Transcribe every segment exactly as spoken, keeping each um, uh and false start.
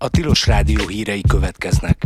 A Tilos Rádió hírei következnek.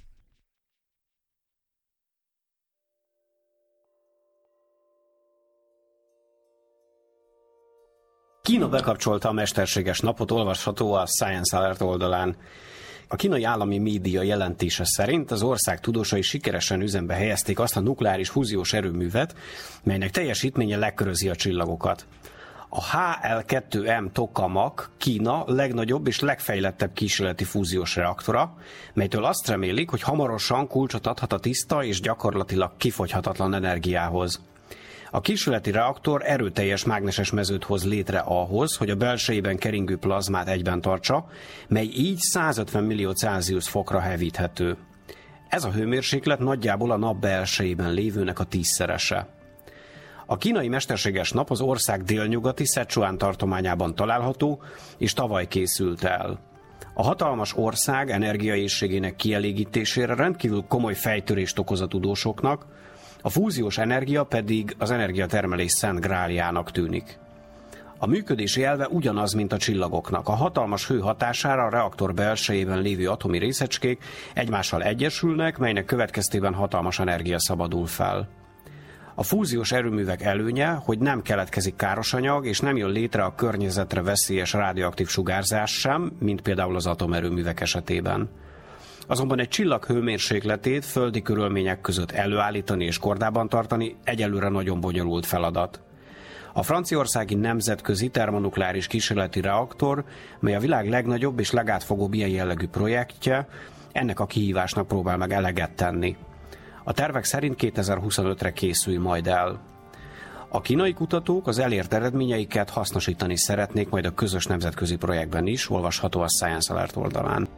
Kína bekapcsolta a mesterséges napot, olvasható a Science Alert oldalán. A kínai állami média jelentése szerint az ország tudósai sikeresen üzembe helyezték azt a nukleáris fúziós erőművet, melynek teljesítménye lekörözi a csillagokat. A H L kettő M Tokamak Kína legnagyobb és legfejlettebb kísérleti fúziós reaktora, melytől azt remélik, hogy hamarosan kulcsot adhat a tiszta és gyakorlatilag kifogyhatatlan energiához. A kísérleti reaktor erőteljes mágneses mezőt hoz létre ahhoz, hogy a belsejében keringő plazmát egyben tartsa, mely így százötven millió Celsius fokra hevíthető. Ez a hőmérséklet nagyjából a nap belsejében lévőnek a tízszerese. A kínai mesterséges nap az ország délnyugati Szecsuán tartományában található, és tavaly készült el. A hatalmas ország energiaéhségének kielégítésére rendkívül komoly fejtörést okoz a tudósoknak, a fúziós energia pedig az energiatermelés szent gráljának tűnik. A működési elve ugyanaz, mint a csillagoknak. A hatalmas hő hatására a reaktor belsejében lévő atomi részecskék egymással egyesülnek, melynek következtében hatalmas energia szabadul fel. A fúziós erőművek előnye, hogy nem keletkezik káros anyag, és nem jön létre a környezetre veszélyes radioaktív sugárzás sem, mint például az atomerőművek esetében. Azonban egy csillag hőmérsékletét földi körülmények között előállítani és kordában tartani egyelőre nagyon bonyolult feladat. A franciaországi nemzetközi termonukleáris kísérleti reaktor, mely a világ legnagyobb és legátfogóbb ilyen jellegű projektje, ennek a kihívásnak próbál meg eleget tenni. A tervek szerint kétezer-huszonötre készül majd el. A kínai kutatók az elért eredményeiket hasznosítani szeretnék majd a közös nemzetközi projektben is, olvasható a Science Alert oldalán.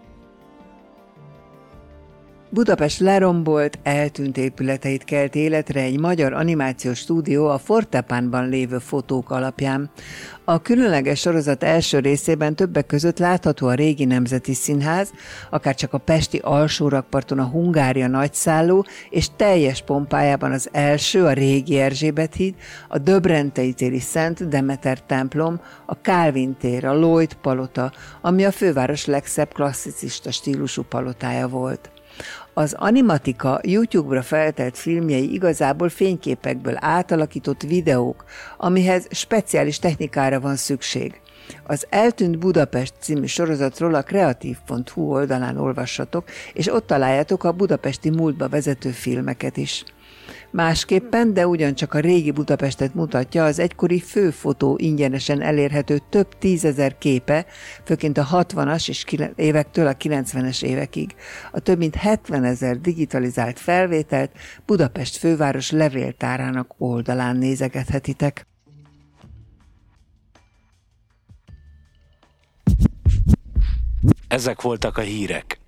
Budapest lerombolt, eltűnt épületeit kelt életre egy magyar animációs stúdió a Fortepánban lévő fotók alapján. A különleges sorozat első részében többek között látható a régi Nemzeti Színház, akárcsak a pesti Alsórakparton a Hungária nagyszálló, és teljes pompájában az első, a régi Erzsébet híd, a Döbrentei téri Szent Demeter templom, a Kálvin tér, a Lloyd palota, ami a főváros legszebb klasszicista stílusú palotája volt. Az Animatika YouTube-ra feltelt filmjei igazából fényképekből átalakított videók, amihez speciális technikára van szükség. Az Eltűnt Budapest című sorozatról a kreatív pont hu oldalán olvassatok, és ott találjátok a budapesti múltba vezető filmeket is. Másképpen, de ugyancsak a régi Budapestet mutatja az egykori főfotó ingyenesen elérhető több tízezer képe, főként a hatvanas és évektől a kilencvenes évekig. A több mint hetvenezer digitalizált felvételt Budapest főváros levéltárának oldalán nézegethetitek. Ezek voltak a hírek.